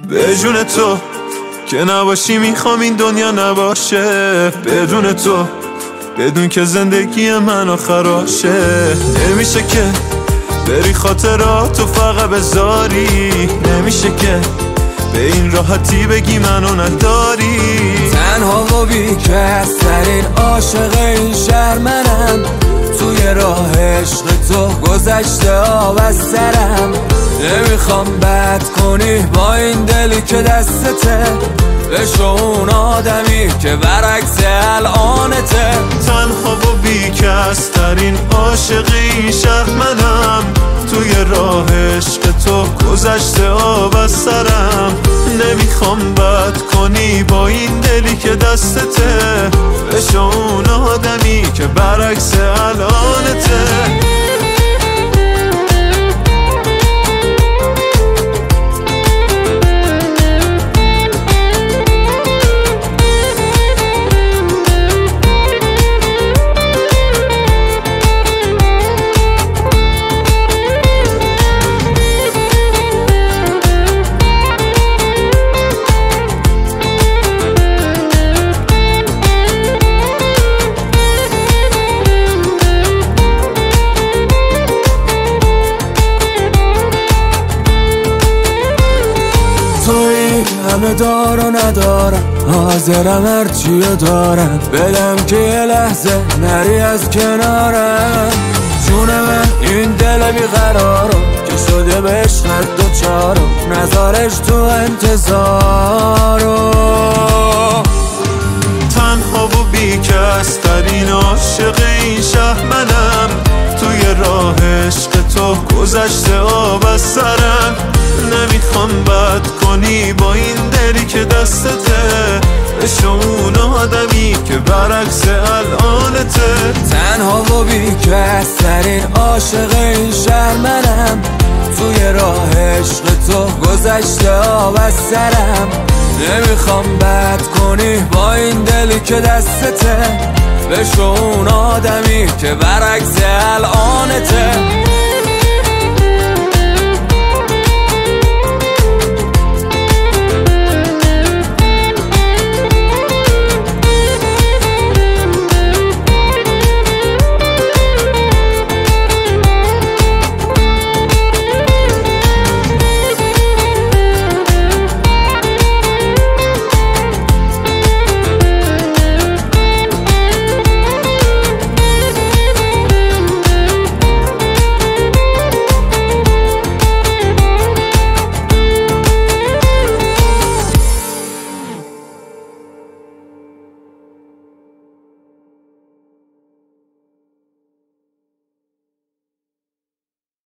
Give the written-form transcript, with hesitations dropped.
به جون تو که نباشی میخوام این دنیا نباشه، بدون تو بدون که زندگی من آخراشه. نمیشه که بری خاطراتو فقط بذاری، نمیشه که به این راحتی بگی منو نداری. تنها و بیکس ترین عاشق این شهر منم، توی راه عشق تو گذشته آب از سرم. نمیخوام بد کنی با این دلی که دستته، بشو اون آدمی که برعکس الانته. تنها و بیکس ترین عاشق این شهر منم، توی راه عشق تو گذشته آب از سرم. نمیخوام بد کنی با این دلی که دستته، بشو اون آدمی که برعکس الانته. همه دار و ندارم، حاضرم هرچیو دارم بدم که یه لحظه نری از کنارم. جون من این دل بیقرارم که شده به عشقت دوچارم، نذارش تو انتظارم. تنها و بیکس ترین عاشق این شهر منم، توی راه عشق تو گذشته آب از سرم. نمیخوام بد کنی با این دلی که دستته، بشو اون آدمی که برعکس الانته. تنها و بیکس ترین عاشق این شهر منم، توی راه عشق تو گذشته آب از سرم. نمیخوام بد کنی با این دلی که دستته، بشو اون آدمی که برعکس الانته.